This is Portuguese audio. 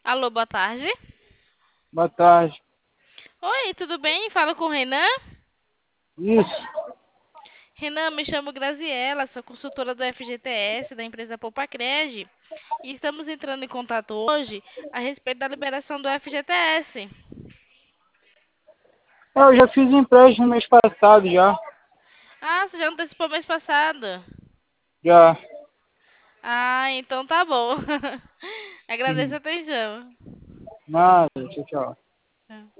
Alô, boa tarde. Boa tarde. Oi, tudo bem? Falo com o Renan. Isso. Renan, me chamo Graziella, sou consultora do FGTS, da empresa Poupacred. E estamos entrando em contato hoje a respeito da liberação do FGTS. Eu já fiz empréstimo no mês passado já. Ah, você já antecipou mês passado. Já. Ah, então tá bom. Agradeço a Uhum. atenção. Nada, tchau, tchau.